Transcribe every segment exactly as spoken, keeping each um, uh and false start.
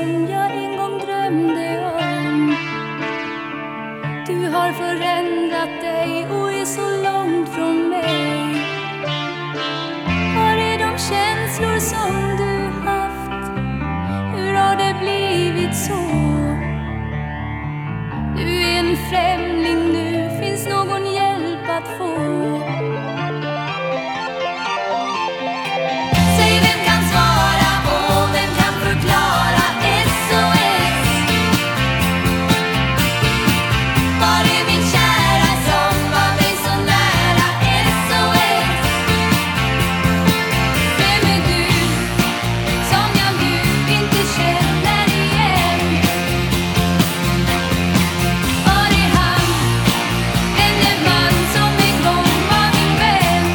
som jag en gång drömde om. Du har förändrat dig och är så långt från mig. Var är de känslor som du haft? Hur har det blivit så? Du är en främling nu, finns någon hjälp att få? Säg, vem kan svara och vem kan förklara S O S? Var är min kära som var mig så nära S O S? Vem är du som jag nu inte känner igen? Var är han, denne man som en gång var min vän?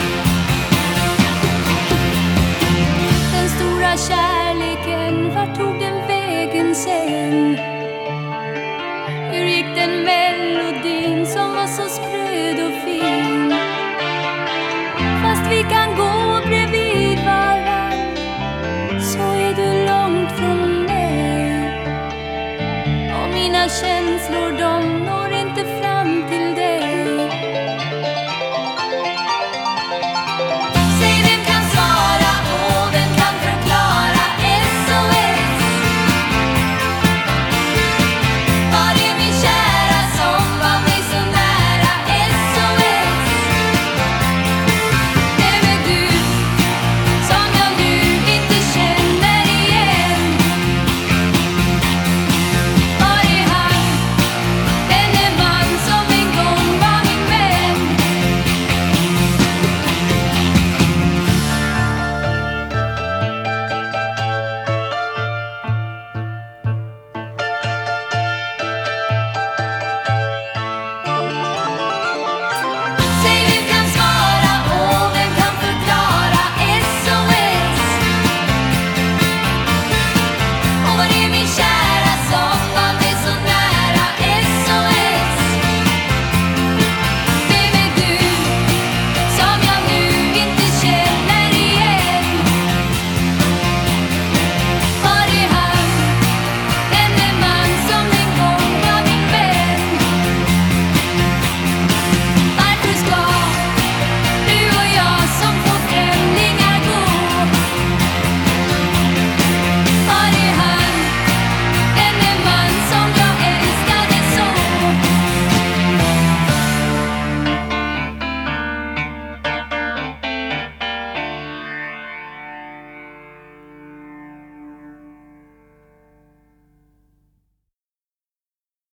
Den stora kärleken, vart tog den vägen sen? Hur gick den melodin som var så spröd och fin? Fast vi kan gå bredvid varann, så är du långt från mig. Och mina känslor, de